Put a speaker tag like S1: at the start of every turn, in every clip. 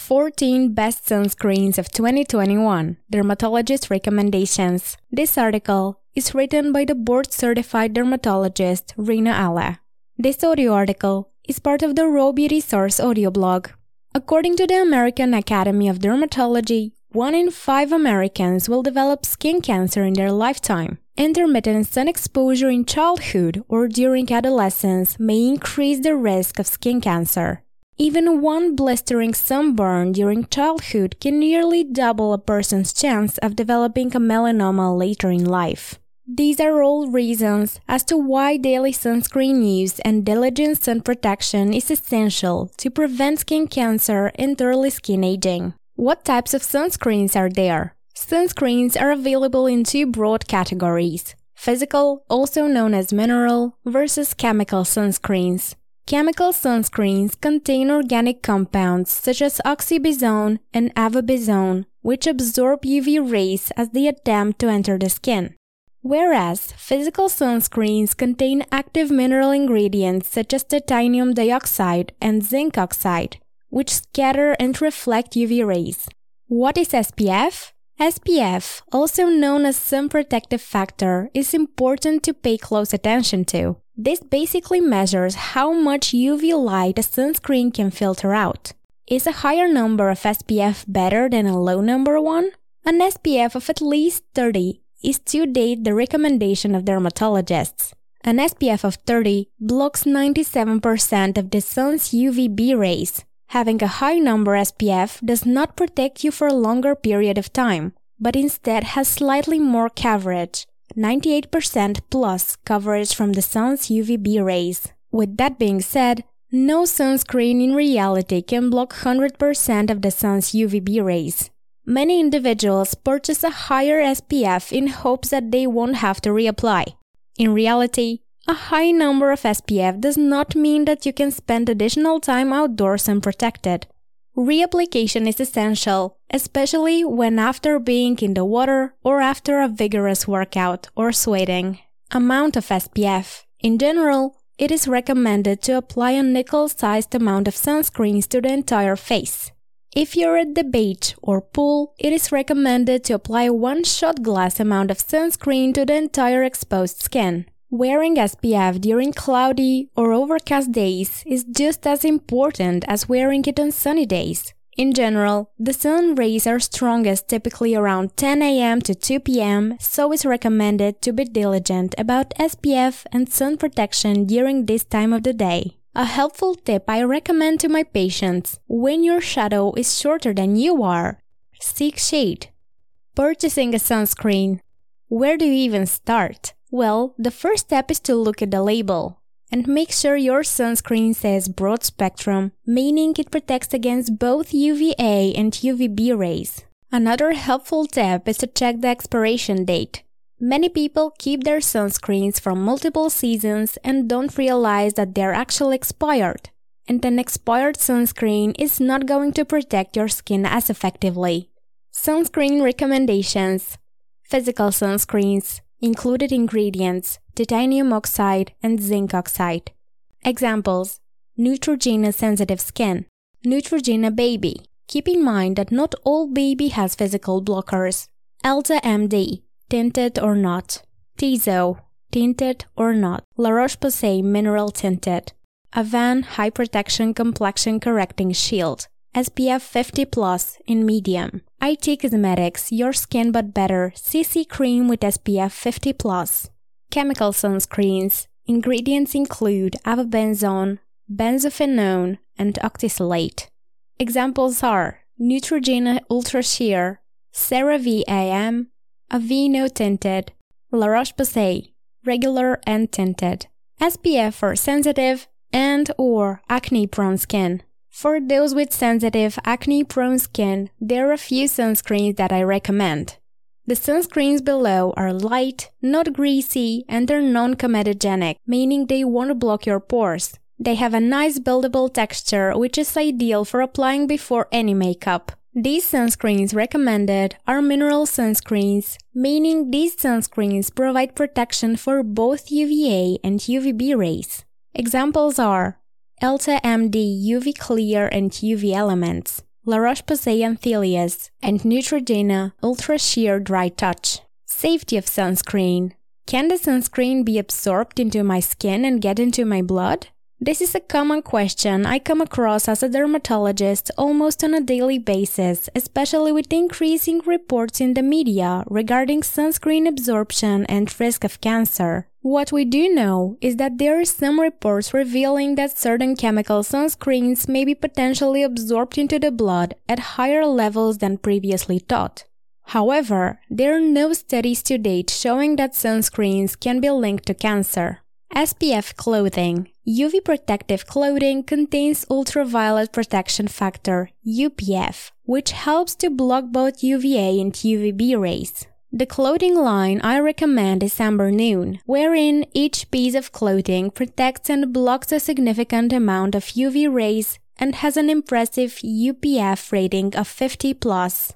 S1: 14 Best Sunscreens of 2021, Dermatologist Recommendations. This article is written by the board-certified dermatologist Rina Alla. This audio article is part of the Raw Beauty Source audio blog. According to the American Academy of Dermatology, 1 in 5 Americans will develop skin cancer in their lifetime. Intermittent sun exposure in childhood or during adolescence may increase the risk of skin cancer. Even one blistering sunburn during childhood can nearly double a person's chance of developing a melanoma later in life. These are all reasons as to why daily sunscreen use and diligent sun protection is essential to prevent skin cancer and early skin aging. What types of sunscreens are there? Sunscreens are available in 2 broad categories: physical, also known as mineral, versus chemical sunscreens. Chemical sunscreens contain organic compounds such as oxybenzone and avobenzone, which absorb UV rays as they attempt to enter the skin. Whereas physical sunscreens contain active mineral ingredients such as titanium dioxide and zinc oxide, which scatter and reflect UV rays. What is SPF? SPF, also known as sun protective factor, is important to pay close attention to. This basically measures how much UV light a sunscreen can filter out. Is a higher number of SPF better than a low number one? An SPF of at least 30 is to date the recommendation of dermatologists. An SPF of 30 blocks 97% of the sun's UVB rays. Having a high number SPF does not protect you for a longer period of time, but instead has slightly more coverage, 98% plus coverage from the sun's UVB rays. With that being said, no sunscreen in reality can block 100% of the sun's UVB rays. Many individuals purchase a higher SPF in hopes that they won't have to reapply. In reality, a high number of SPF does not mean that you can spend additional time outdoors unprotected. Reapplication is essential, especially when after being in the water or after a vigorous workout or sweating. Amount of SPF. In general, it is recommended to apply a nickel-sized amount of sunscreens to the entire face. If you're at the beach or pool, it is recommended to apply 1 shot glass amount of sunscreen to the entire exposed skin. Wearing SPF during cloudy or overcast days is just as important as wearing it on sunny days. In general, the sun rays are strongest typically around 10 a.m. to 2 p.m., so it's recommended to be diligent about SPF and sun protection during this time of the day. A helpful tip I recommend to my patients: when your shadow is shorter than you are, seek shade. Purchasing a sunscreen. Where do you even start? Well, the first step is to look at the label and make sure your sunscreen says broad spectrum, meaning it protects against both UVA and UVB rays. Another helpful tip is to check the expiration date. Many people keep their sunscreens for multiple seasons and don't realize that they're actually expired. And an expired sunscreen is not going to protect your skin as effectively. Sunscreen recommendations. Physical sunscreens. Included ingredients: titanium oxide and zinc oxide. Examples: Neutrogena sensitive skin, Neutrogena baby. Keep in mind that not all baby has physical blockers. Elta MD, tinted or not. Tizo, tinted or not. La Roche-Posay mineral tinted. Avan high protection complexion correcting shield. SPF 50+ in medium. IT Cosmetics Your Skin But Better CC Cream with SPF 50+. Chemical sunscreens. Ingredients include avobenzone, benzophenone, and octisalate. Examples are Neutrogena Ultra Sheer, CeraVe AM, Aveeno Tinted, La Roche-Posay, regular and tinted. SPF for sensitive and/or acne-prone skin. For those with sensitive, acne-prone skin, there are a few sunscreens that I recommend. The sunscreens below are light, not greasy, and are non-comedogenic, meaning they won't block your pores. They have a nice buildable texture, which is ideal for applying before any makeup. These sunscreens recommended are mineral sunscreens, meaning these sunscreens provide protection for both UVA and UVB rays. Examples are Elta MD UV Clear and UV Elements, La Roche-Posay Anthelios, and Neutrogena Ultra Sheer Dry Touch. Safety of sunscreen. Can the sunscreen be absorbed into my skin and get into my blood? This is a common question I come across as a dermatologist almost on a daily basis, especially with increasing reports in the media regarding sunscreen absorption and risk of cancer. What we do know is that there are some reports revealing that certain chemical sunscreens may be potentially absorbed into the blood at higher levels than previously thought. However, there are no studies to date showing that sunscreens can be linked to cancer. SPF clothing. UV protective clothing contains ultraviolet protection factor, UPF, which helps to block both UVA and UVB rays. The clothing line I recommend is Amber Noon, wherein each piece of clothing protects and blocks a significant amount of UV rays and has an impressive UPF rating of 50+.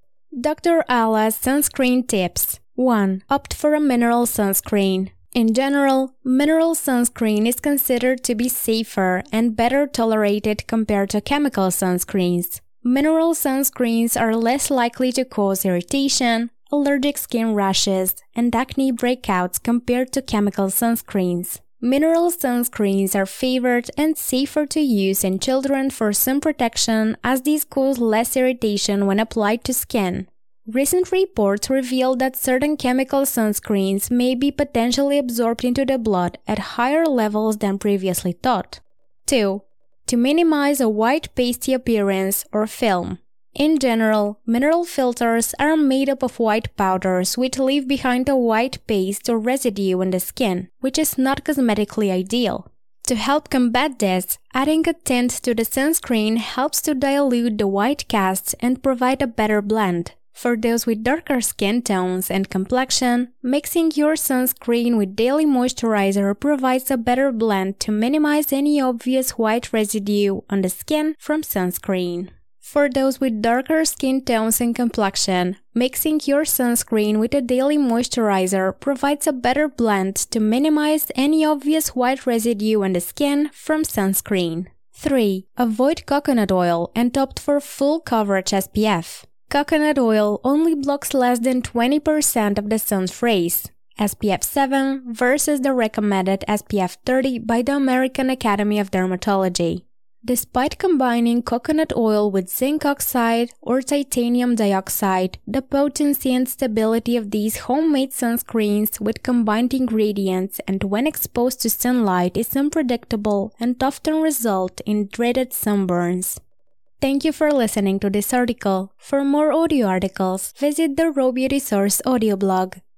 S1: Dr. Ala's sunscreen tips. 1. Opt for a mineral sunscreen. In general, mineral sunscreen is considered to be safer and better tolerated compared to chemical sunscreens. Mineral sunscreens are less likely to cause irritation, allergic skin rashes, and acne breakouts compared to chemical sunscreens. Mineral sunscreens are favored and safer to use in children for sun protection as these cause less irritation when applied to skin. Recent reports reveal that certain chemical sunscreens may be potentially absorbed into the blood at higher levels than previously thought. 2. To minimize a white pasty appearance or film. In general, mineral filters are made up of white powders which leave behind a white paste or residue in the skin, which is not cosmetically ideal. To help combat this, adding a tint to the sunscreen helps to dilute the white cast and provide a better blend. For those with darker skin tones and complexion, mixing your sunscreen with daily moisturizer provides a better blend to minimize any obvious white residue on the skin from sunscreen. For those with darker skin tones and complexion, mixing your sunscreen with a daily moisturizer provides a better blend to minimize any obvious white residue on the skin from sunscreen. 3. Avoid coconut oil and opt for full coverage SPF. Coconut oil only blocks less than 20% of the sun's rays, SPF 7 versus the recommended SPF 30 by the American Academy of Dermatology. Despite combining coconut oil with zinc oxide or titanium dioxide, the potency and stability of these homemade sunscreens with combined ingredients and when exposed to sunlight is unpredictable and often result in dreaded sunburns. Thank you for listening to this article. For more audio articles, visit the Raw Beauty Source audio blog.